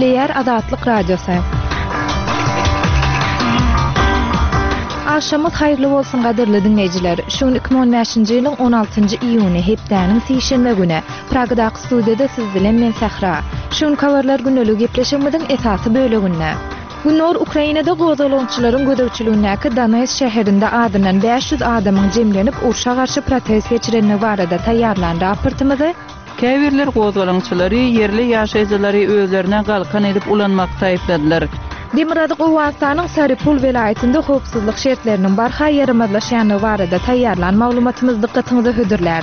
Eşleyer Azatlyk Radiosu. Akşamyz haýyrly bolsun gaderli dinleýijiler. Şuň 2015-nji ýylyň 16-njy iýuny hepdäniň sişenme güne Pragdaky studiýada siz bilen men Sahra. Şuň kawarlar güneligi gepleşigimiziň esasy böleginde. Günler Ukrainada gozalançylaryň gödäwçiligindäki Donetsk şäherinde adynan 500 adamyň jemlenip urşa garşy protest geçirenine barada taýýarlan raportymyzy käbirler gozalançylary yerli ýaşaýjylary özlerine galkan edip ulanmakda aýpladylar. Demirady Gowastanyň Saripul welaýetinde howpsuzlyk şertleriniň barha ýaramazlaşýany barada taýýarlan maglumatymyz diqqatyňyzy hödürler.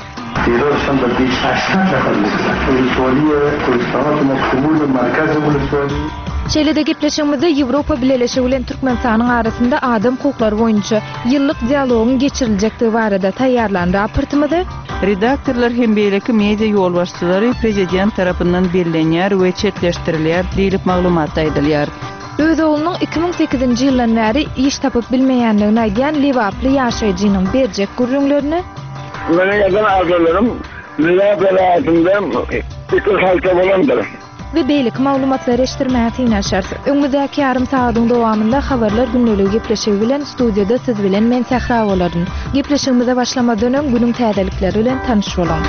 Şeýlede gepleşigimizde Ýewropa Birleşigi bilen Türkmenistanyň arasynda adam hukuklary boýunça ýyllyk dialogyň geçiriljekdigi barada taýýarlan raportymyzy redaktorlar hem beýleki media ýolbaşçylary prezident tarapyndan bellenýär we çetleşdirilýär diýilip maglumat aýdylýar. Öz oğlunun 2008-nji ýyldan bäri iş tapyp bilmeýänligini aýdýan Liwaply ýaşaýjynyň berjek gurrunlaryny Mene ýazan arzularym Liwap welaýetinde ikil halka bolandyr. Ve beýlik maglumatlary eşitdirmäge ýanaşar. Öňümüzdäki ýarym saatyň dowamında habarlar güneligi gepleşigi bilen studiýada siz bilen men Sahra bolaryn. Gepleşigimize başlamadan öň günüň täzelikleri bilen tanyş bolan.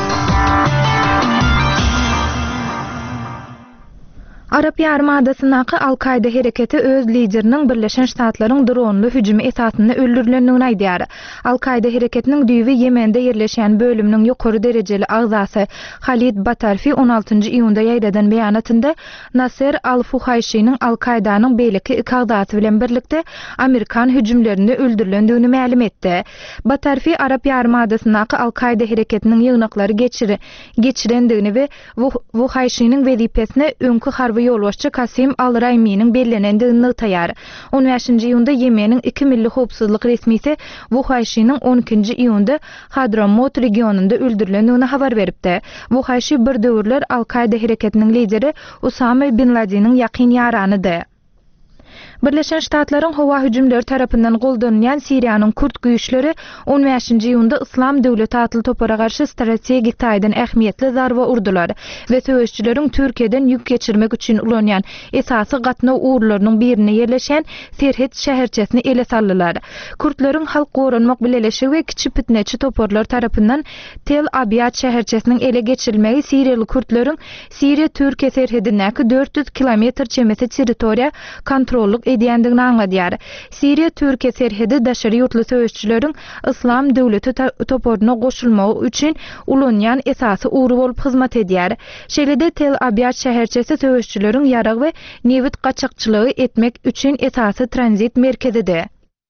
Arap Yarımadasyndaky Al-Qaida hereketi öz lideriniň Birleşen Ştatlaryň dronly hüjümi esasyny öldürilendigini aýdýar. Al-Qaida hereketiniň düýbi Yemende ýerleşen bölümniň ýokary derejeli agzasy Khalid Batarfi 16-njy iýunda ýaýradan beýanatynda Nasser al-Fuhayshi'niň Al-Qaidanyň beýleki iki agzasy bilen birlikde Amerikan hüjümlerini öldürilendigini ma'lum etdi. Batarfi Arap Yarımadasyndaky Al-Qaida hereketiniň ýygnaklary geçirendigini we Fuhayshi'niň wezipesine öňkü harby ýolbaşçy Kasim al-Raymy'niň bellenendigini taýýar. 15-nji iýunda Yemeniň 2 milli howpsuzlyk resmisi Fuhayshi'niň 12-nji iýunda Hadramawt regionunda öldürilendigini habar beripdi. Fuhayshi bir döwürler Al-Qaida hereketiniň lideri Usama bin Laden'in ýakyn ýaranydy. Birleşen Ştatlaryň howa hüjümleri tarapyndan goldanýan Siriýanyň Kürt güýçleri 15-nji iýunda Islam döwleti atly topara garşy strategik taýdan ähmiýetli zarba urdular we söwüşçüleriň Türkiýeden ýük geçirmek üçin ulanýan esasy gatnaw uğurlarynyň birine ýerleşen Serhet şäherçesini ele saldylar. Kürtlerin halk goranmak bileleşi we kiçi pitneçi toporlar tarapyndan Tel Abyad şäherçesiniň ele geçirilmegi Siriýaly Kürtlerin Siriýa-Türkiýe serhedindäki 400 kilometr çemesi territoriýa kontrolluk edýändigini aňladýar. Siriýa-Türkiýe serhedi daşary ýurtly söwüşçüleriň Islam döwleti toporyna goşulmagy üçin ulanýan esasy uğru bolup hyzmat edýär. Şeýlede Tel Abyad şäherçesi söwüşçüleriň ýarag we newit gaçakçylygy etmek üçin esasy tranzit merkezidir.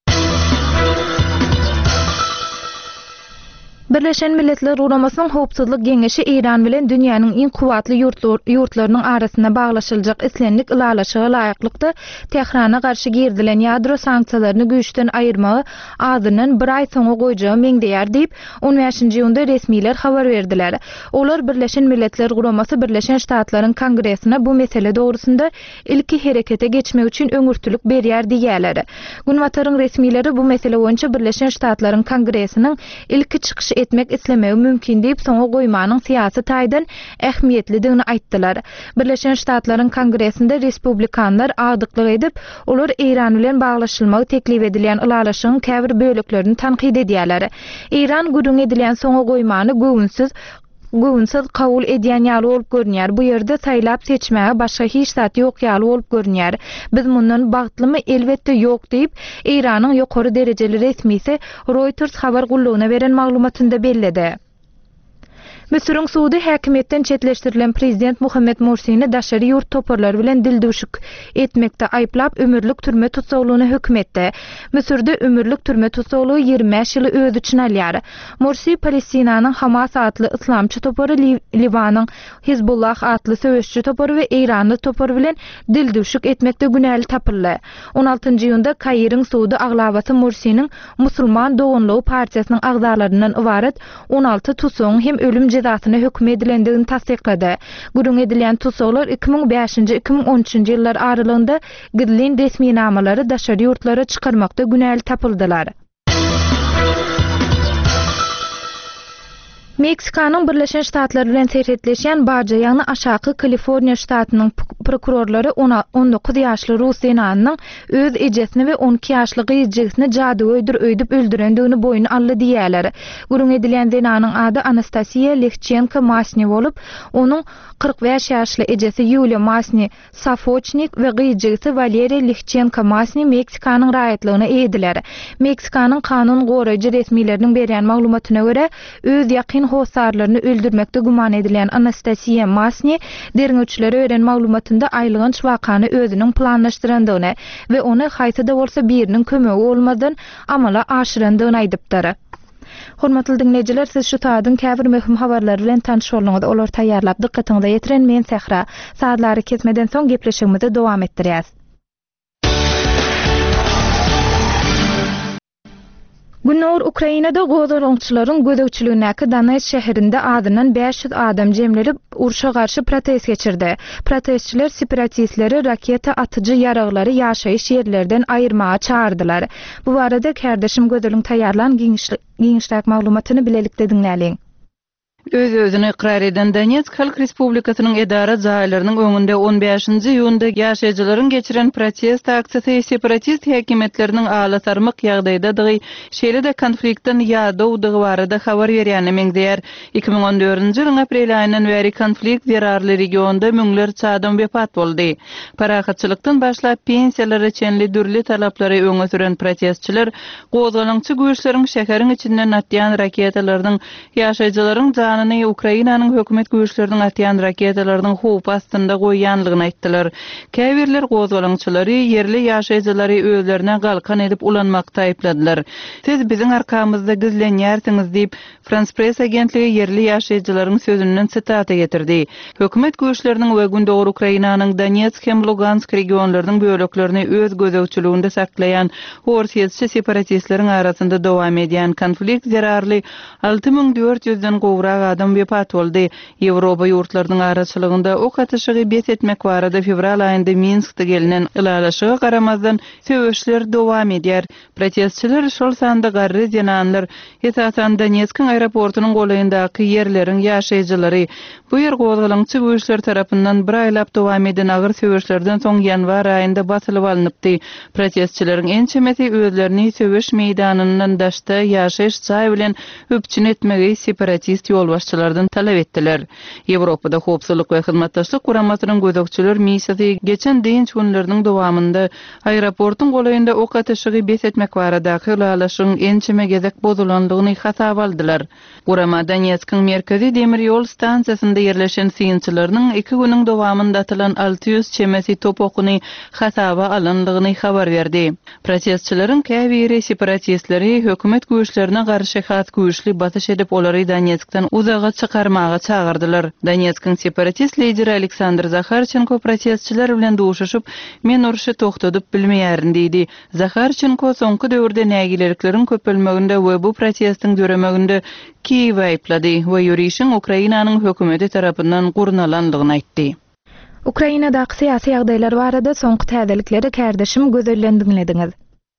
Birleşen Milletler Guramasynyň Howpsuzlyk Geňeşi Iran bilen dünýäniň iň kuwatly ýurtlarynyň arasynda baglaşyljak islenlik ilalaşyga laýyklykda Tehrana garşy girdilen ýadro sanksiýalaryny güýçden aýyrmagy adynyň bir aý soňa goýjagy meňdeýär diýip 15-nji ýylda resmiler habar berdiler. Olar Birleşen Milletler Guramasy Birleşen Ştatlaryň Kongresine bu mesele dogrusynda ilki herekete geçmek üçin öňürtülük berýär diýýärler. Günwataryň resmileri bu mesele boýunça Birleşen Ştatlaryň Kongresiniň ilki çykyşy etmek islemegi mümkin diýip soňa goýmanyň syýasy taýdan ähmiýetlidigini aýtdylar. Birleşen Ştatlaryň Kongresinde respublikanlar agdyklyk edip, olar Iran bilen baglaşylmagy teklip edilýän ilalaşygyň käbir böleklerini tanqid edýärler. Iran gürüň edilýän soňa goýmany güwünsiz kabul edýän ýaly bolup görünýär. Bu ýerde saýlap seçmäge başga hiç zat ýok ýaly bolup görünýär. Biz mundan bagtlymy? Elbetde ýok diýip Iranyň ýokary derejeli resmisi Reuters habar gullugyna beren maglumatynda belledi. Misiriň suudy häkimetden çetleşdirilen prezident Muhammed Mursi'ni daşary ýurt toporlary bilen dildüşük etmekde aýplap ömürlük türme tutsaglygyna hökm etdi. Misirde ömürlük türme tutsaglygy 25 ýyly öz üçin alýar. Mursi Palestinanyň Hamas atly islamçy topory, Liwanyň Hizbullah atly söwüşçi topory we Iranly topor bilen dildüşük etmekde günäli tapyldy. 16-njy ýylda Kairyň suudy aglabasy Mursi'niň Musulman Dogunlugy partiýasynyň agzalarynyň ibaret 16 tutsagyň hem ölüm cezasyna hökm edilendigini tasdiklady. Gürüň edilýän tutsaklar 2005-2013-nji ýyllar aralygynda gidilýän resmi namalary daşary ýurtlara çykarmakda günäli tapyldylar. Meksikanyň Birleşen Ştatlary bilen serhetleşýän barja ýagny aşaky Kaliforniýa ştatynyň prokurorlary 19 ýaşly rus senanynyň öz ejesini we 12 ýaşly gyýjysini jadygoýdyr öýdüp öldürendigini boyun aldy diýerler. Gurun edilen senanyň ady Anastasiya Lechchenko Masny bolup, onuň 45 ýaşly ejesi Yulia Masny Safochnik we gyýjysy Valery Lechchenko Masny Meksikanyň raýatlygyna eýdiler. Meksikanyň kanun goraýjy resmileriniň berýän maglumatyna görä, öz ýakyn hosarlaryny öldürmekde guman edilen Anastasiya Masny derňeçilere ören maglumatynda aýlygynç wakany özüniň planlaşdyrandygyny we ony haýsy-da bolsa biriniň kömegi bolmadan amala aşyrandygyny aýdypdyr. Hormatly dinleýijiler, siz şu taýdyň käbir möhüm habarlary bilen tanış bolňyňyz. Olar taýýarlap dikkatiňize ýetiren men Sehra. Saatlary kesmeden soň gepleşigimizi dowam etdirýäs. Günür Ukrainada gozalaňçylaryň gödekçiligindäki Donetsk şäherinde adynan 500 adam jemlenip uruşa garşy protest geçirdi. Protestçiler separatistleri raketa atyjy ýaraglary ýaşaýyş ýerlerden aýyrmaga çağırdylar. Bu barada kardeşim gödeliň taýýarlan giňişlik maglumatyny bilelikde dinläliň. Öz-özüni ikrar eden Donetsk Halk Respublikasynyň edara jaýlarynyň öňünde 15-nji iýunda ýaşaýjylaryň geçiren protest aksiýasy separatist häkimetleriniň alasarmyk ýagdaýdadygy şeýle-de konfliktden ýadowdygy barada habar berýäni meňzeýär. 2014-nji ýylyň aprel aýyndan beri konflikt zerarly regionda müňlerçe adam wepat boldy. Parahatçylykdan başlap pensiýalary çenli dürli talaplary öňe süren protestçiler gozalaňçy güýçleriň şäheriň içinden atýan raketalarynyň ýaşaýjylaryň Ukrainanyň hökümet güýçleriniň atýan raketalarynyň howp astynda goýýanlygyny aýtdylar. Käbirler gozalaňçylary yerli ýaşaýjylary özlerine galkan edip ulanmakda aýpladylar. Siz biziň arkamyzda gizlenýärsiňiz diýip France Press agentligi yerli ýaşaýjylaryň sözünden sitata getirdi. Hökümet güýçleriniň we gündöwür Ukrainanyň Donetsk hem Lugansk regionlarynyň böleklerini öz gözegçiliginde saklaýan horsiýetçi separatistleriň arasynda dowam edýän konflikt zerarly 6400-den gowrak adam wepat boldy. Ýewropa ýurtlarynyň araçylygynda ok atışygy bet etmek barada fevral aýynda Minskde gelinen ılalaşyga garamazdan söwüşler dowam edýär. Protestçiler şol sanda garry jenanlar esasan Donetsk aeroportunyň goýyndaky ýerleriň ýaşaýjylary bu ýer gozalaňçy güýçler tarapyndan bir aýlap dowam eden agyr söwüşlerden soň ýanwar aýynda basylyp alınıpdy. Protestçileriň ençemeti özlerini söwüş meýdanyndan daşda ýaşaýyş çaý bilen öpçün etmegi separatist ýolbaşçylardan talap etdiler. Ýewropada howpsuzlyk we hyzmatdaşlyk guramasynyň gözegçiler missiýasy geçen diňç günleriniň dowamında aeroportun goýynda ok atışygy bet etmek baradaky ulalaşyň ençeme gezek bozulandygyny hasap aldylar. Gurama Donetskiň merkezi demir ýol stansiýasynda ýerleşen syýynçylarynyň 2 güniň dowamında atylan 600 çemesi top okuny hasaba alyndygyny habar berdi. Protestçilerin käbiri separatistleri hökümet güýçlerine garşy has güýçli batyş edip olary Donetskden uzağa çykarmaga çağırdylar. Donetskiň separatist lideri Aleksandr Zakharchenko protestçiler bilen duşuşyp, men uruşy toktadyp bilmeýärin diýdi. Zakharchenko soňky döwürde nägileriklerin köpelmeginde we bu protestiň döremeginde Kiýew aýplady we ýürüýüşiň Ukrainanyň hökümeti tarapyndan gurnalandygyny aýtdy. Ukrainadaky syýasy ýagdaýlar barada soňky täzelikleri kardeşim gözellendiňlediňiz.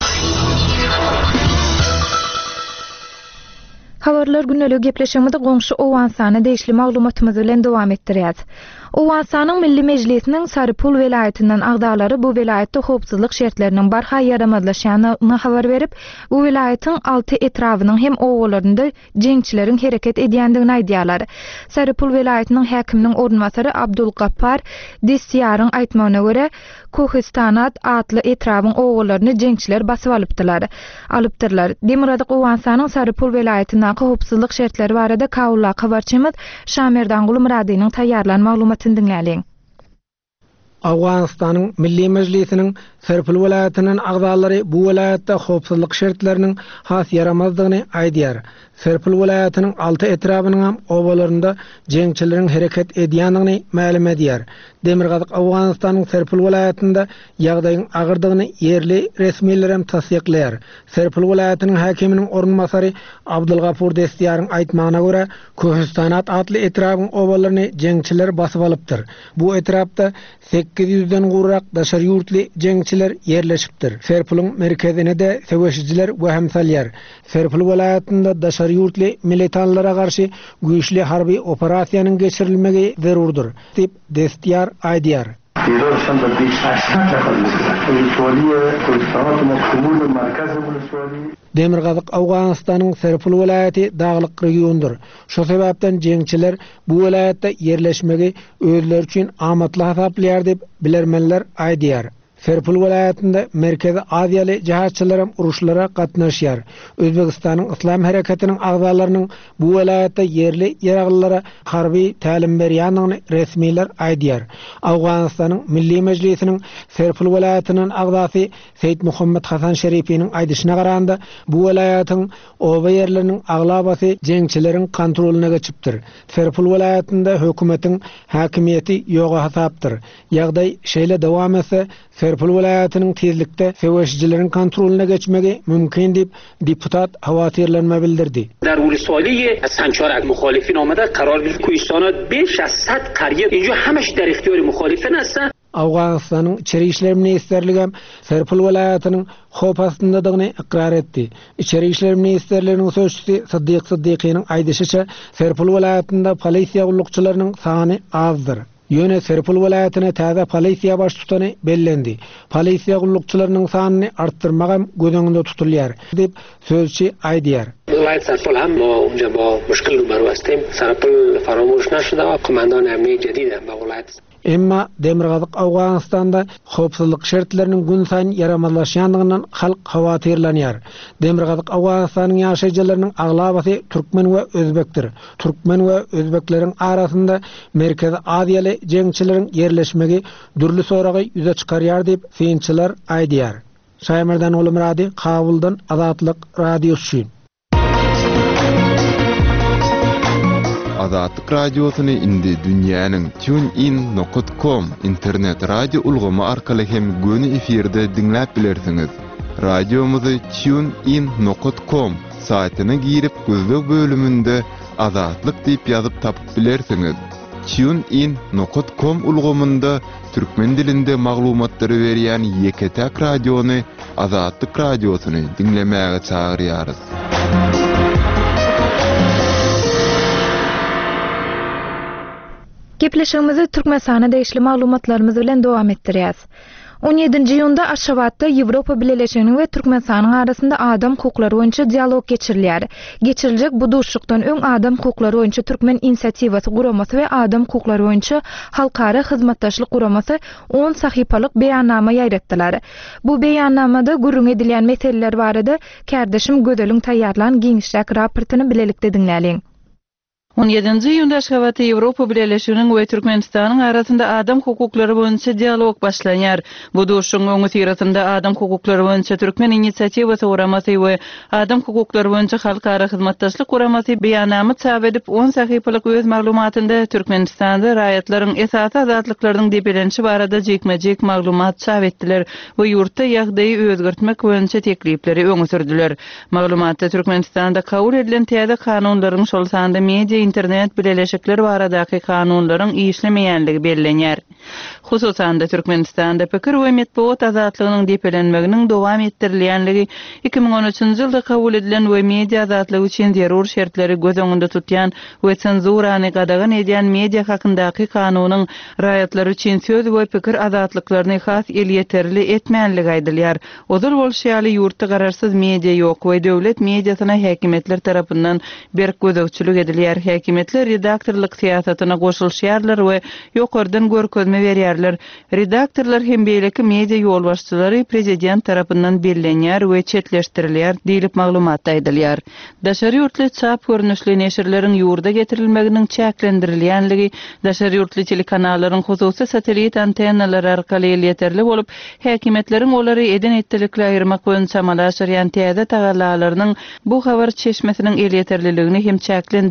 Habarlar günnelik gepleşigimizde goňşy Owansany deýişli maglumatymyz bilen dowam etdirýäs. Owansanyň Milli Mejlisiniň Sarıpul welaýatynyň agdalary bu welaýatda howpsuzlyk şertleriniň barha ýaramazlaşýanyny habar berip, bu welaýatyň 6 etrawynyň hem owalarynda jeňçileriň hereket edýändigini aýdýarlar. Sarıpul welaýatynyň häkiminiň ornwasary Abdulgappar Desyaryň aýtmagyna görä, Kohistanat atly etrawyň owalaryny jeňçiler basyp alypdyrlar. Demirgazyk Owansanyň Sarıpul welaýatynyň howpsuzlyk şertleri barada Kaula habarçymyz Şamerdan Gulmuradynyň taýýarlan maglumatyny dinläliň. Awganistanyň Milli Mejlisiniň Sarıpul welaýatynyň agdalary bu welaýatda howpsuzlyk şertleriniň has ýaramazdygyny aýdýar. Sarıpul welaýatynyň 6 etrawynyň owalarynda jeňçileriň hereket edýändigini ma'lum edýär. Demirgazyk Awganistanyň Sarıpul welaýatynda ýagdaýyň agyrdygyny yerli resmiler hem tasdikleýär. Sarıpul welaýatynyň häkiminiň ornwasary Abdulgappar Desyaryň aýtmagyna görä, Kohistanat atly etrawyň owalaryny jeňçiler basyp alypdyr. Bu etrapda 800'den gurak daşary ýurtly jeňçiler yerleşipdir. Serpulun merkezine de söwüşçiler weham salýar. Serpul welaýatynda daşary ýurtly militanlara garşy güýçli harby operasiýanyň geçirilmegi zerurdur, dip destýar aýdýar. Demirgazyk Awganystanyň Serpul welaýaty daglyk regiondur. Şo sebäpden jeňçiler bu welaýatda yerleşmegi özleri üçin amatly hasaplaýar dip bilermenler aýdýar. Serpul welaýatynda Merkezi Aziýaly jahatçylarym uruşlara gatnaşýar. Özbegistanyň Islam harekatiniň agzalarynyň bu welaýatda yerli ýaraglylara harby tälim berýändigini resmiler aýdýar. Awganystanyň Milli Mejlisiniň Serpul welaýatynyň agzasy Seyit Muhammed Hasan Şerifiniň aýdyşyna garanda bu welaýatyň oba ýerleriniň aglabasy jeňçileriň kontrolyna geçipdir. Serpul welaýatynda hökümetiň hakimiýeti ýoga hasapdyr. Ýagdaý şeýle dowam etse Serpul welaýatynyň tezlikde söwüşçileriň kontrolyna geçmegi mümkin dip deputat hawatyrlanma bildirdi. در ولسوالی سنچار از مخالفین آمده قرار گرفت کوهستان بیش از 100 قریه اینجا همش در اختیار مخالفین هستن. Awganystanyň içeri işler ministrligi Serpul welaýatynyň hop astyndagini ikrar etdi. İçeri işler ministrliginiň sözçüsi Siddiq Siddiqynyň aýdysyça Serpul welaýatynda polisiýa gullukçylarynyň sany azdyr. Ýöne Serpul welaýatyna täze polisiýa baş tutany bellendi. Polisiýa gullukçylarynyň sanyny artdyrmagam gözeňinde tutulýar dip sözçi aýdýar. ولایت سرپل هم ما اونجا با مشکل روبرو هستیم. سرپل فراموش نشده و کماندان امنی جدید هم به ولایت. Emma Demirgazyk Awganystanda howpsuzlyk şertleriniň gün saýyn ýaramazlaşýandygyndan halk hawatyrlanýar. Demirgazyk Awganystanyň ýaşaýjylarynyň aglabasy türkmen we özbekdir. Türkmen we özbekleriň arasynda Merkezi Aziýaly jeňçileriň yerleşmegi dürli soragy ýüze çykarýar diýip synçylar aýdýar. Şaýmerden Oly Murady, Kabuldan Azatlyk radiosu. Azatlyk radiosyny indi dünýäniň TuneIn.com internet radio ulgamy arkaly hem göni efirde dinläp bilersiňiz. Radiomuzy TuneIn.com saýtyna girip gözlek bölümünde Azatlyk diýip ýazyp tapyp bilersiňiz. TuneIn.com ulgamynda türkmen dilinde maglumatlary berýän Yeketek radiony Azatlyk radiosyny dinlemäge çagyrýarys. Gepleşigimizi Türkmensana değişli maglumatlarymyz bilen dowam etdirýäs. 17-nji ýylda Aşgabatda Ýewropa Birleşiginiň we Türkmensanyň arasynda adam hukuklary boýunça dialog geçirilýär. Geçiriljek bu duşlukdan öň adam hukuklary boýunça Türkmen inisiatiwasy guramasy we adam hukuklary boýunça halkara hyzmatdaşlyk guramasy 10 sahypalyk beýannama ýaýratdylar. Bu beýannamada gurrun edilýän meseleler barada kärdeşim Gödeliň taýýarlan giňişlik raportyny bilelikde dinläliň. 17-nji ýylda Aşgabatda Ýewropa Birleşiginiň we Türkmenistanyň arasynda adam hukuklary boýunça dialog başlanýar. Bu duşuň öňü tirasynda adam hukuklary boýunça Türkmen inisiatiwasy guramasy we adam hukuklary boýunça halkara hyzmatdaşlyk guramasy beýannama çap edip 10 sahypalyk öz maglumatynda Türkmenistanda raýatlaryň esasy azatlyklarynyň depelenişi barada jekme-jek maglumat çap etdiler we ýurtda ýagdaýy özgertmek boýunça teklipleri öňe sürdüler. Maglumatda Türkmenistanda kabul edilen täze kanunlaryň şol sanda media internet bileşikleri baradaky kanunlaryň işlemeýänligi bellenýär. Hususan da Türkmenistanda pikir we medeniýet azatlygynyň depelenmeginiň dowam etdirilýänligi 2013-nji ýylda kabul edilen we media azatlygy üçin zerur şertleri göz öňünde tutýan we senzurany gadagan edýän media hakyndaky kanunyň raýatlar üçin söz we pikir azatlyklaryny has elýeterli etmänligi aýdylýar. Ozal bolşýaly ýurtda gararsyz media ýok we döwlet mediasyna häkimetler tarapyndan berk gözegçilik edilýär. Häkimetler redaktorlyk siýasatyna goşulýarlar we ýokardan görkezme berýärler. Redaktorlar hem beýleki media ýolbaşçylary prezident tarapyndan bellenýär we çetleşdirilýär diýilip maglumatda aýdylýar. Daşary ýurtly çap görnüşli neşirleriň ýurda getirilmeginiň çäklendirilýänligi, daşary ýurtly telekanallaryň hususy satelit antennalary arkaly ýeterli bolup, häkimetleriň olary eden etdilikle aýyrmak boýunça amalaşýan täze tagallalarynyň bu habar çeşmesiniň ýeterliligini hem çäklendirýändigi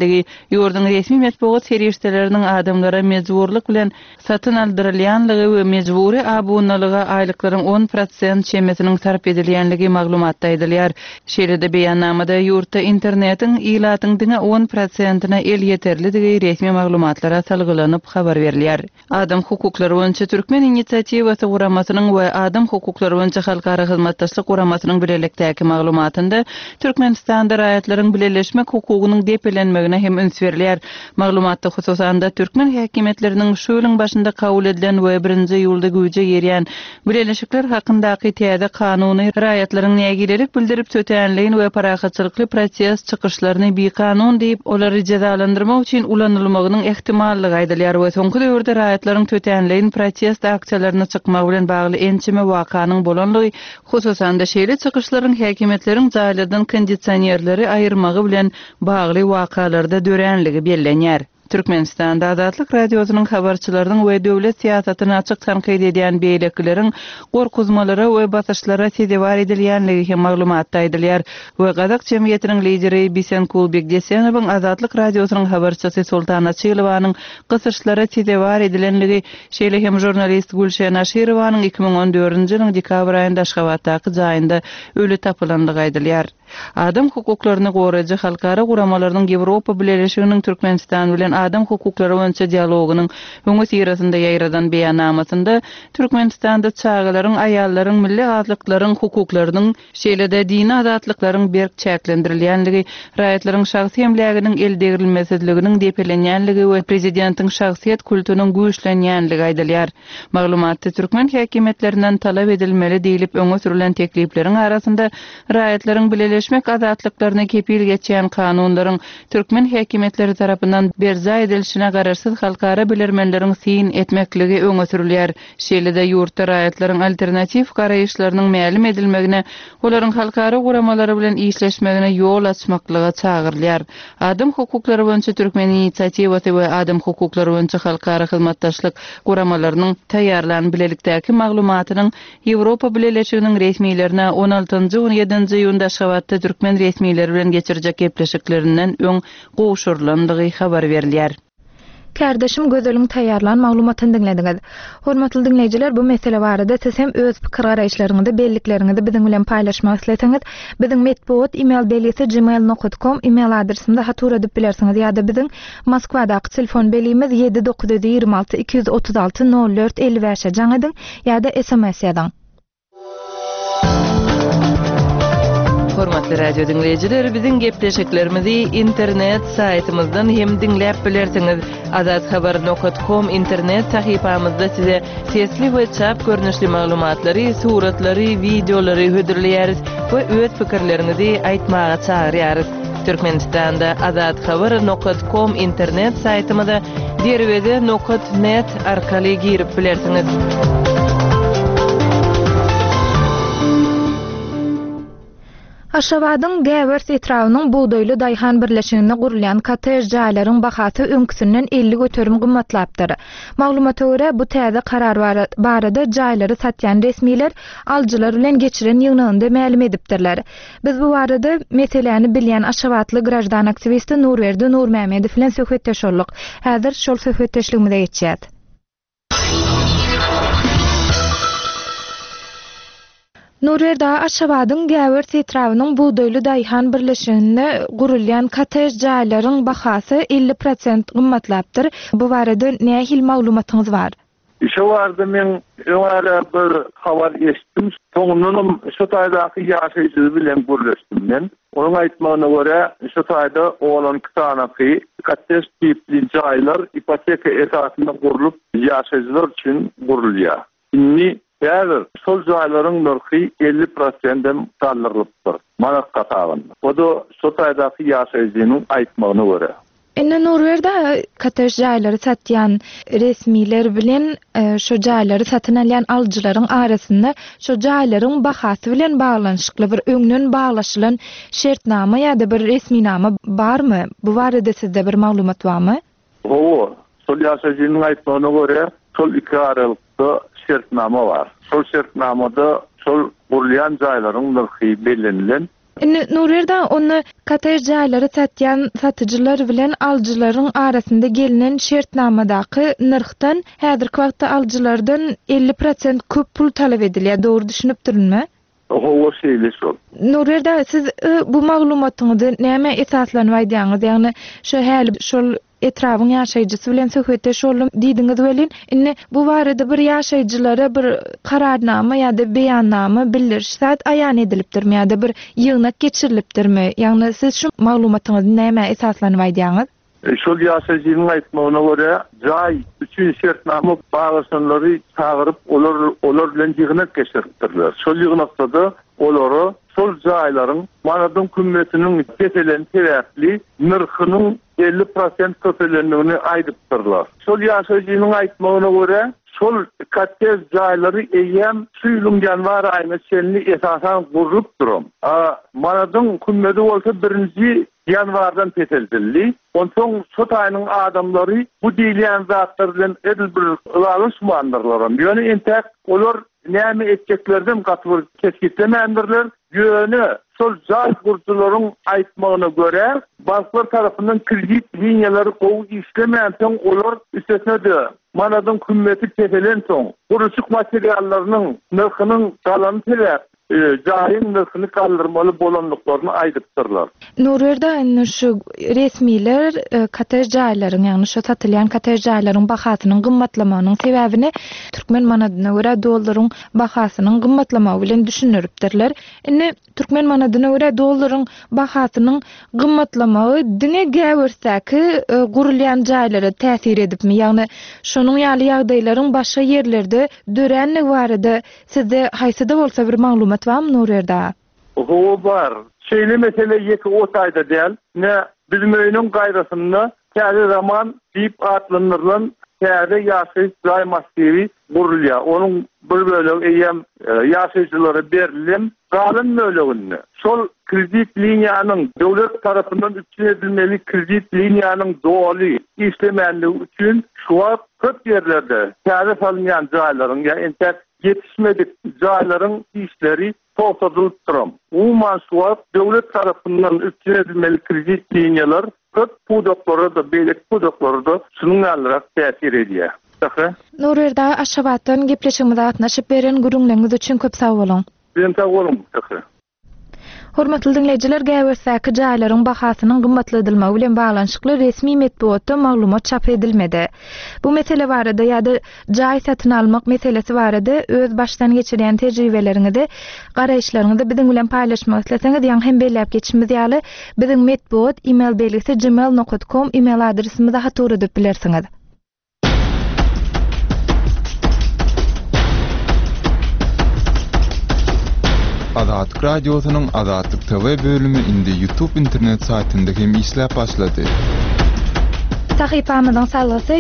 edilýänligi, ýurdun resmi medeniýet serişdeleriniň adamlara mejburlyk bilen satyn aldyrylýanlygy we mejburi abunalyga aýlyklaryň 10% çemesiniň sarf edilýänligi maglumatda edilýär. Şeýle-de beýannamada ýurtda internetiň ilatyň diňe 10%-na el ýeterligi resmi maglumatlara salgylanyp habar berilýär. Adam hukuklary boýunça Türkmen inisiativasy guramasynyň we Adam hukuklary boýunça halkara hyzmatdaşlyk guramasynyň bilelikdäki maglumatynda Türkmenistanda raýatlaryň birleşmek hukugynyň depelenmegine hem üns berilýär. Maglumatda hususanda Türkmen häkimetleriniň şu ýylyň başynda kabul edilen we 1-nji ýylda güýje ýerýän birleşikler hakyndaky täze kanuny raýatlaryň nägilelik bildirip sötänligini we parahatçylykly proses çykyşlaryny bir kanun diýip olary jazalandyrmak üçin ulanylmagynyň ehtimallygy aýdylýar we soňky döwürde raýatlaryň sötänligini proses aksiýalaryna çykmak bilen bagly ençime wakanyň bolanlygy hususanda şeýle çykyşlaryň häkimetleriň jaýlardan kondisionerleri aýyrmagy bilen bagly wakalarda dörenligi bellenýär. Türkmenistanda Azatlyk radiosynyň habarçylarynyň we döwlet siýasatyny açyk tanqid edýän beýlekleriň gorkuzmalary we basyşlara sedewar edilýänligi hem maglumatda aýdylýar. We Gazak jemgyýetiniň lideri Bisen Kulbek Desenowyň Azatlyk radiosynyň habarçysy Sultana Çylowanyň gysyşlara sedewar edilenligi, şeýle hem jurnalist Gülşen Aşyrowanyň 2014-nji ýylyň dekabr aýynda Aşgabatdaky jaýynda öli tapylanlygy aýdylýar. Adam hukuklaryny goraýjy halkara guramalarynyň Ýewropa Birleşiginiň Türkmenistan bilen adam hukuklary boýunça dialogynyň öňe sirasynda ýaýradan beýannamasynda Türkmenistanda çağalaryň, aýallaryň, milli azatlyklaryň hukuklarynyň, şeýle-de dini azatlyklaryň berk çäklendirilýänligi, raýatlaryň şahsy hemleginiň eldegirilmezliginiň depelenýänligi we prezidentiň şahsiýet kulturynyň güýçlenýänligi aýdylýar. Maglumatda Türkmen häkimetlerinden talap edilmeli diýilip öňe sürülen teklipleriň arasynda raýatlaryň birleşmek azatlyklaryna kepil geçýän kanunlaryň Türkmen häkimetleri tarapyndan berza edilişine gararsız halkara bilermenleriň sin etmekligi öňe sürülýär. Şeýle-de ýurtda raýatlaryň alternativ garaýyşlarynyň mälim edilmegine, olaryň halkara guramalary bilen işleşmegine ýol açmaklyga çagyrylýar. Adam hukuklary boýunça Türkmen inisiativasy we adam hukuklary boýunça halkara hyzmatdaşlyk guramalarynyň taýýarlan bilelikdäki maglumatynyň Ýewropa Birleşiginiň resmiýlerine 16-17-nji ýylda Aşgabatda Türkmen resmiýleri bilen geçirjek gepleşiklerinden öň goşurlandygy habar berilýär. Kardeşim gözeliň taýýarlan maglumatyny dinlediňiz. Hormatly dinleýijiler, bu mesele barada siz hem öz pikir garaýşlaryňyzy, bellikleriniňizi biziň bilen paýlaşmak isleseňiz, biziň medeniýet email belisi gmail.com email adresimizde hatur edip bilersiňiz ýa-da biziň Moskwadaky telefon belimiz 7926 236 04 55 jaňydyň ýa-da SMS ýazyň. Hormatly radio dinleyijiler, biziň gepleşiklerimizi internet saytymyzdan hem dinläp bilersiňiz. azathabar.com internet sahypamyzda size sesli we çap görnüşli maglumatlary, suratlary, videolary hödürleýäris we öz pikirlerinizi aýtmaga çagyrýarys. Türkmenistanda azathabar.com internet saytymyza derwede.net arkaly girip bilersiňiz. Aşgabatyň Gäwers etrawynyň buğdaýly daýhan birleşiginde gurulýan kotej jaýlaryň bahasy öňküsinden 50 göterim gymmatlapdyr. Maglumata görä bu täze karar barada jaýlary satýan resmiler aljylar bilen geçiren ýygnygynda mälim edipdirler. Biz bu barada meseleni bilýän Aşgabatly grajdan aktivisti Nurwerdi Nurmämedow bilen söhbetdeş boldyk. Häzir şol söhbetdeşligimize geçýär. Nurwerda Aşgabatyň Gäwers etrawynyň buğdaýly daýhan birleşiginde gurulýan kotej jaýlaryň bahasy 50% gymmatlapdyr. Bu barada nähil maglumatyňyz bar? Şu vardı men öňe bir habar eşitdim. Soňundan şu taýdaky ýaşaýjy bilen görüşdim men. Onuň aýtmagyna görä, şu taýda olan kitanaky kotej tipli jaýlar ipoteka esasynda gurulyp ýaşaýjylar üçin gurulýar. Inni Ýa-da sol jaýlaryň narhy 50%-den sallyrypdyr. Manat gatagynda. O da şu taýdaky ýaşaýjynyň aýtmagyna görä. Enne Nurwerda kotej jaýlary satýan resmiler bilen şu jaýlary satyn alýan aljylaryň arasynda şu jaýlaryň bahasy bilen baglanyşykly bir öňden baglaşylan şertnama ýa-da bir resminama barmy? Bu barada sizde bir maglumat barmy? O, sol ýaşaýjynyň aýtmagyna görä, sol iki aralykda şertnama var. Sol şertnamada sol gurulýan jaýlaryň narhy bellenlen Nurerda onu kotej jaylary satýan satyjylar bilen aljylaryň arasynda gelinen şertnamadaky nyrkdan häzirki wagtda aljylardan 50% köp pul talap edilýär. Dogry düşünipdirmi? O şeýle şol. Nurerda siz bu maglumatyňyzy näme esaslanyp aýdýaňyz? Ýagny şu häli şol etrabyň ýaşaýjysy bilen söhbetde şolum diýdiňiz welin. Indi bu barada bir ýaşaýjylara bir kararnama ýa-da beýannama bildirişsät aýan edilipdirmi ýa-da bir ýygnak geçirilipdirmi? Ýagny siz şu maglumatyňyzy näme esaslanyp aýdýaňyz? Şol ýaşaýjynyň aýtmagyna görä, jaý üçin şertnama baglanşanlary çağırıp olar bilen ýygnak geçiripdirler. Şol ýygnakda da olary şol jaýlaryň manadan kümmetiniň keselen sebäpli nyrkynyň 50% köpelenligini aýdypdyrlar. Şol ýaşaýjynyň aýtmagyna görä, şol kotej jaýlary eýem suýluň ýanwar aýyna çelini esasan gurup durum. Manadan kümmeti bolsa birinji ýanwardan teteldildi. Onsoň şot aýynyň adamlary bu diýilen zatlar bilen edilbir ýalaşmandyrlar. Ýöne entek olar näme etjeklerden gatyr kesgitlemendirler. Ýöne şol jaý gurjularyň aýtmagyna görä, banklar tarapyndan kredit liniýalary gowy işlemän soň olar üstesinde manadan kümmeti tepelen soň guruşuk materiallarynyň nyrkynyň galany sebäp jaýyň nyrkyny kaldyrmaly bolanlyklaryny aýdypdyrlar. Nurerda şu resmiler kotej jaýlaryň ýagny şu satylýan kotej jaýlaryň bahasynyň gymmatlamagynyň sebäbini türkmen manadyna görä dollaryň bahasynyň gymmatlamagy bilen düşünüripdirler. Indi türkmen manadyna görä dollaryň bahasynyň gymmatlamagy diňe gäwirsäki gurulýan jaýlara täsir edipmi? Ýagny şonuň ýaly ýagdaýlaryň başga ýerlerde dörenlik barada sizde haýsy da bolsa bir maglumat barmy Nurerda? O bar. Şeýle mesele ýeki otaýda däl. Ne bizim öýüniň gaýrasyny täze zaman diýip atlanyrlan täze ýaşaýyş jaý massiwi gurulýar. Onuň bir bölegi eýem ýaşaýjylara berilen galyn bölegini. Şol kredit liniýanyň döwlet tarapyndan üstünledilmeli kredit liniýanyň doly işlemenligi üçin şu köp ýerlerde täze salynýan jaýlaryň ýa entek yetişmedik jaýlaryň işleri toxtadylyp durum. Umuman şu döwlet tarapyndan üstünledilmeli kredit liniýalar köp pudoklara da beýlek pudoklara da şunuň alarak täsir edýär. Nurerda Aşgabatdan gepleşigimize gatnaşyp beren gürüňligiňiz üçin köp sag bolun. Ben sag bolum. Hormatly dinleýijiler, gäwirsäki jaýlaryň bahasynyň gymmatladylmagy bilen baglanşykly resmi medeniýetde maglumat çap edilmedi. Bu mesele barada ýa-da jaý satyn almak meselesi barada öz başdan geçirýän tejribeleriňizi, garaýşlaryňyzy biziň bilen paýlaşmak isleseňiz, ýa-ni hem belläp geçişimiz ýaly biziň medeniýet e-mail belgisi gmail.com e-mail adresimize hatur edip bilersiňiz. Azatlyk radiosynyň Azatlyk TV bölümi indi YouTube internet saytynda hem işläp başlady. Sahypamyzyň salgasy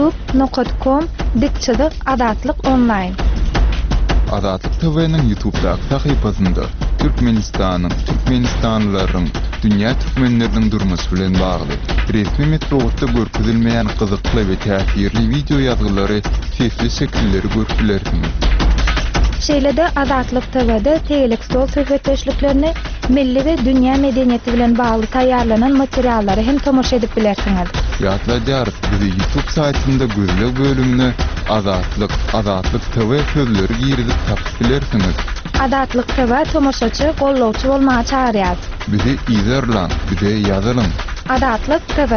youtube.com/Azatlyk online. Azatlyk TV'niň YouTube-daky sahypasynda Türkmenistanyň, türkmenistanlylaryň, dünýä türkmenleriniň durmuşy bilen bagly resmi metodda görkezilmeýän gyzykly we täsirli video ýazgylary, sesli şekilleri görüpdilersiňiz. Şeýlede Azatlyk TV'de tegelik stol söhbetdeşliklerini milli we dünýä medeniýeti bilen bagly taýýarlanan materiallary hem tomoşa edip bilersiňiz. Ýatlaýar, bizi YouTube saytynda gözlek bölümine Azatlyk TV sözleri girizip tapyp bilersiňiz. Azatlyk TV tomoşaçy, gollawçy bolmagy çağırýar. Bizi izlerlen, bize ýazalyn. Azatlyk TV.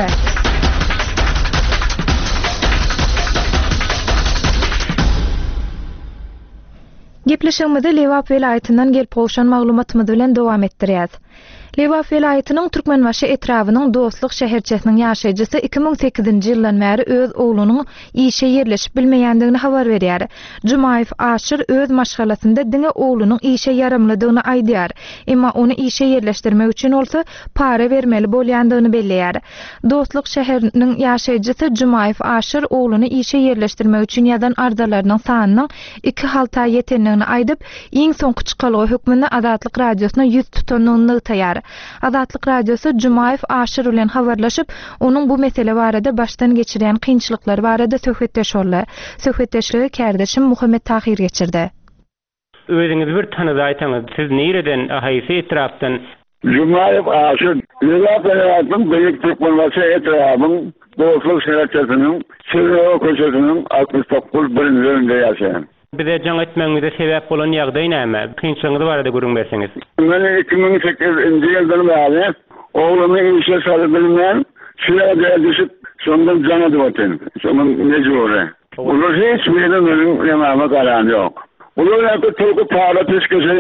Gepleşigimizi Lewap welaýatyndan gelip bolşan maglumatymyz bilen dowam etdirýäs. Lewap welaýatynyň Türkmenbaşy etrabynyň Dostlyk şäherçesiniň ýaşaýjysy 2008-nji ýyldan bäri öz oglunyň işe ýerleşip bilmeýändigini habar berýär. Jumaýew Aşyr öz maşgalasynda diňe oglunyň işe ýaramlydygyny aýdýar, emma ony işe ýerleşdirmek üçin bolsa para bermeli bolýandygyny belleýär. Dostlyk şäheriniň ýaşaýjysy Jumaýew Aşyr ogluny işe ýerleşdirmek üçin ýazan arzalarynyň sanynyň 2 halta ýetenligini aýdyp, iň soňky çykalygy hökmünde Azatlyk radiosyna 100 tutanlygyny taýýar. Azatlyk radiosu Jumaýew Aşyr bilen habarlaşyp, onuň bu mesele barada başdan geçirýän kynçylyklary barada söhbetdeşýärler. Söhbetdeşligi kärdeşim Muhammed Tahir geçirdi. Özüňiz bir tanydy aýtaňyz, siz nereden haýsy etrapdan Cumhuriyet aşır. Lügat hayatın büyük tıkmanması etrafın dostluk şerekçesinin Sırrı köşesinin 69 bölümlerinde yaşayan. Bize can etmenize sebep olan ýagdaý näme? Kynçylygy barada görünmersiniz. Ben 2008 yıldan beri oğlumu işe sarıldığımdan şuraya düşüp sonunda can adıvatın. Sonunda mecburi. Olur hiç benim yanıma kalan yok. Olur yapıp Türk'ü para püsküse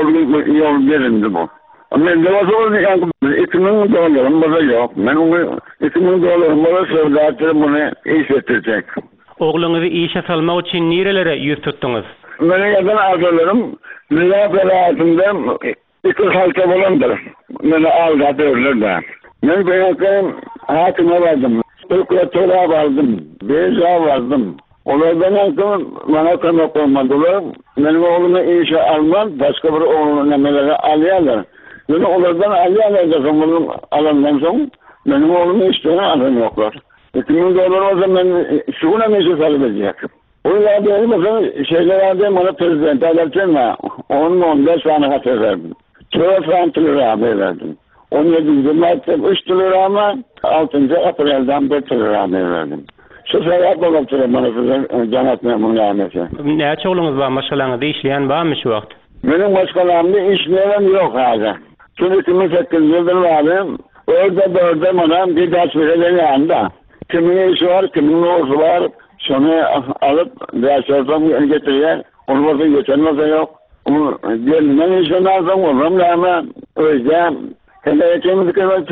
yol verildi bu. Ama ne var o yani $2,000 bana yok. Ben onu $2,000 bana sözlerdim bunu iş ettirecek. Oğlunuzu işe salmak için nerelere yüz tuttunuz? Benim yakın arkadaşlarım mülakat hayatında iki halka bulandır. Beni aldatıyorlar da. Ben yakın hakime vardım. Prokuratöre vardım. Beyza vardım. Onlardan yakın bana kanık olmadılar. Benim oğlumu işe almam. Başka bir oğlunu nemeleri alıyorlar. Beni onlardan alıyorlar da bunun alandan sonra benim oğlumu isteyen adam yoklar. $2,000 olsa ben şuna meşhur salıbedecektim. O yüzden mesela şeylerde bana prezident alırken 10-15 tane katı verdim. Çoğu franklere verdim. 17. Mart'ta 3 lira ama 6. April'den 4 lira verdim. Şu sefer babamtıra bana cennet memnun ahmeti. Ne çoğulunuz var maşalarınızda işleyen var mı şu vakit? Benim başkalarımda işleyen yok hala. Çünkü 2008 yıldır varım. Orada bana bir ders verilen yanında. Kimin işi var, kimin oğlu var. Şunu alıp ders ortamı getiriyor. Onu orada geçenmez yok. Onu gelinden işe nazım olurum ama öyle kendimizi kadar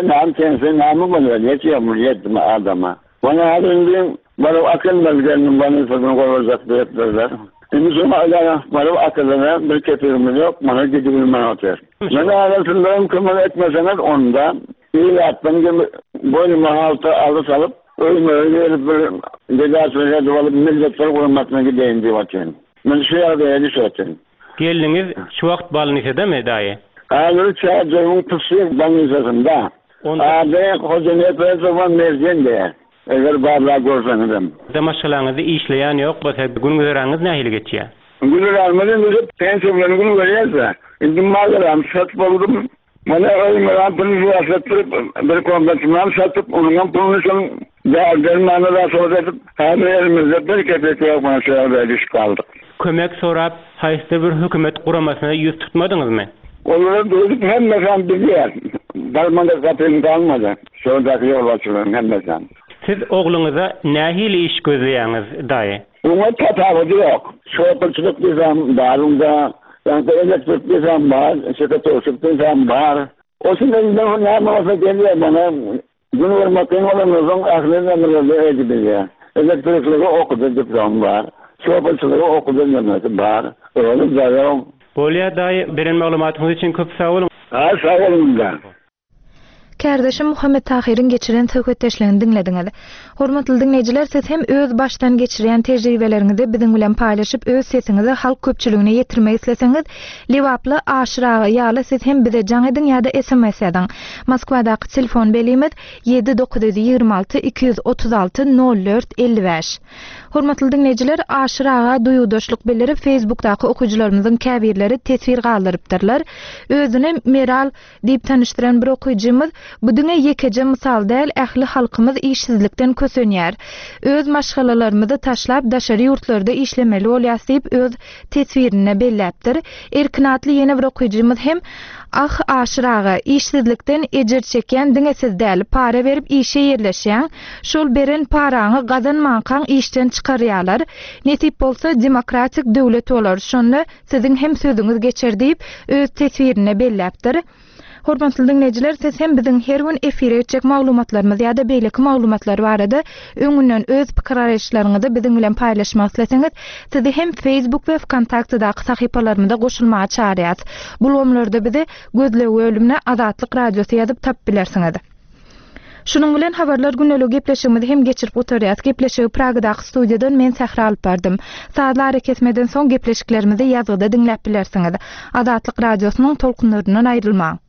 tense namı bana yetiyor yetme adama. Bana adındım bana akıl belgelerinin bana satın koyacak derler. Şimdi sonra bana akılına bir kefirim yok, bana gidibilmem otur. Ben arasından kımıl etmeseniz onda iyi yaptım gibi boynuma halta alıp öyle bir cezasıyla duvalı milletler koymasına gideyim diye bakayım. Ben şu yerde düşüyorum. Geliniz şu vakt balınısa da mı dayı? Ağır çağırcığımın tüksü balınısasında. Ağabey hocanı yapar zaman mercan diye. Eğer barlağı görsenizim. Maşalarınızda işleyen yok. Gün güzeranınız ne hile geçiyor? Günür almadan bize pensiyonlarını günü veriyorsa. Şimdi mağazalarım satıp oldum. Bana ölmeden pırnızı satıp bir kombatımdan satıp onunla pırnızın değerlerini anıda soratıp her yerimizde bir kepek yok bana şöyle düş kaldık. Kömek sorap haysta bir hükümet kuramasına yüz tutmadınız mı? Onları duyduk hem mesela biliyor. Darmanda kapıyım kalmadı. Şuradaki yol açılırım hem mesela. Siz oğlunuza ne hile iş gözleyiniz dayı? Ona tatavacı yok. Şoförçülük dizem var. Yani elektrik dizem var. Sekreterlik dizem var. O şimdi ne yapmasa geliyor bana. Gün vermakten olanızın aklından öyle elektrikleri okudu diplom var. Şoförçülüğü okudu demesi var. Öyle de Bolya dayı beren maglumatınız için köp sağ olun. Sağ olun da. Kärdeşim Muhammed Tahir'in geçiren söhbetdeşlerini dinlediňiz. Hormatly dinleýijiler, siz hem öz baştan geçirýän tejribeleriňizi biziň bilen paýlaşyp öz sesiňizi halk köpçüligine ýetirmeyi isleseňiz, Liwaply aşyragy ýaly siz hem bize jaň edin ýa-da SMS edin. Moskwadaky telefon belimiz 7926 236 04 55. Hormatly dinleýijiler, aşyraga duýudaşlyk bildirip Facebookdaky okujylarymyzyň käbirleri tesvir galdyrypdyrlar. Özüne Meral diýip tanıştyran bir okujymyz bu düňe ýekece mysal däl, ähli halkymyz işsizlikden kösenýär. Öz maşgalalarymyzy taşlap daşary ýurtlarda işlemeli bolýas diýip öz teswirine belläpdir. Erkinatly ýene bir okujymyz hem aşyraga işsizlikden ejer çeken diňesiz däl, para berip işe ýerleşýän, şol beren paraňy gazanmaňkaň işden çykarýarlar. Netip bolsa demokratik döwlet bolar. Şonu siziň hem sözüňiz geçer diýip öz teswirine belläpdir. Hormatly dinleýijiler, siz hem biziň her gün efire etjek maglumatlarymyz ýa-da beýleki maglumatlar barada öňünden öz pikir-araşlaryňyzy biziň bilen paýlaşmak isleseňiz, sizi hem Facebook we Kontaktdaky sahypalarymyza goşulmaga çağırýas. Bulgamlarda bizi gözlew ölümne Azatlyk radiosu ýazyp tap bilersiňiz. Şunun bilen habarlar günlük gepleşigimizi hem geçirip oturýas. Gepleşigi Pragadaky studiýadan men Sähra alyp bardym. Saatlar kesmeden soň gepleşiklerimizi ýazgyda dinläp bilersiňiz. Azatlyk radiosynyň tolkunlaryndan aýrylmaň.